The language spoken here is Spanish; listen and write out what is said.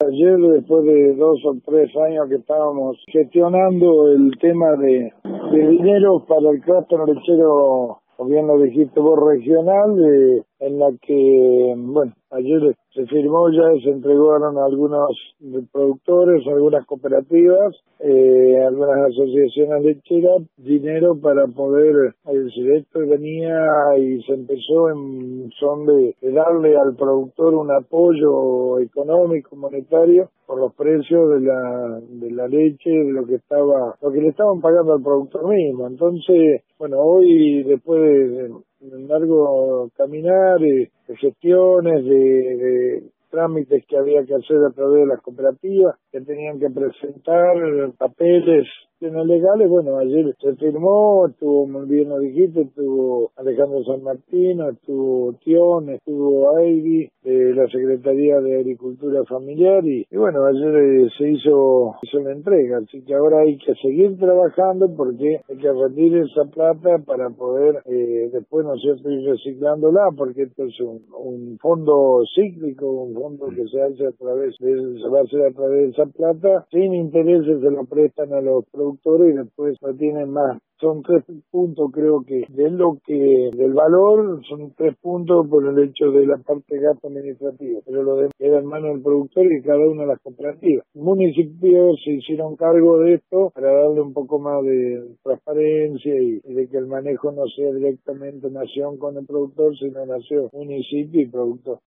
ayer, después de 2 o 3 años que estábamos gestionando el tema de dinero para el clúster lechero, o bien lo dijiste vos, regional, en la que, bueno, ayer se firmó ya, se entregaron a algunos productores, algunas cooperativas, algunas asociaciones lecheras, dinero para poder, es decir, esto venía y se empezó en son de darle al productor un apoyo económico, monetario, por los precios de la leche, de lo que le estaban pagando al productor mismo. Entonces, bueno, hoy, después de un largo caminar, de gestiones, de trámites que había que hacer a través de las cooperativas, que tenían que presentar papeles legales, bueno, ayer se firmó, estuvo, muy bien lo dijiste, estuvo Alejandro San Martino, estuvo Tión, estuvo Aidi, de la Secretaría de Agricultura Familiar, y bueno, ayer se hizo la entrega, así que ahora hay que seguir trabajando porque hay que rendir esa plata para poder después, ¿no es cierto?, ir reciclándola, porque esto es un fondo cíclico, un fondo que se hace a través se va a hacer a través de esa plata, sin intereses se lo prestan a los productores y después no tienen más. Son 3 puntos, creo que, del valor, son 3 puntos por el hecho de la parte de gasto administrativo, pero lo demás queda en manos del productor y cada una de las cooperativas. Municipios se hicieron cargo de esto para darle un poco más de transparencia y de que el manejo no sea directamente nación con el productor, sino nación, municipio y productor.